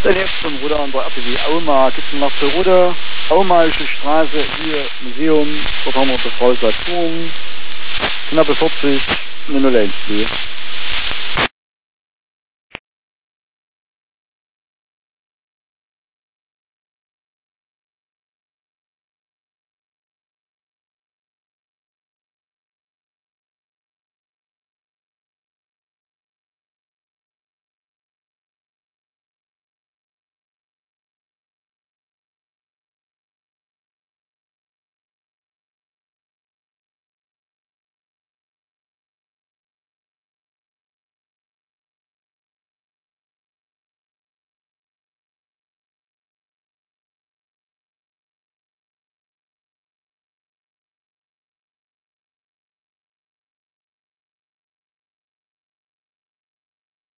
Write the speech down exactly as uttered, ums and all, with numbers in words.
Dann jetzt zum Ruder an der A P W Auma, gibt es noch zur Ruder, Aumaische Straße, hier Museum, dort haben wir die Frau Saturn, knappe vierzig, null eins zwei.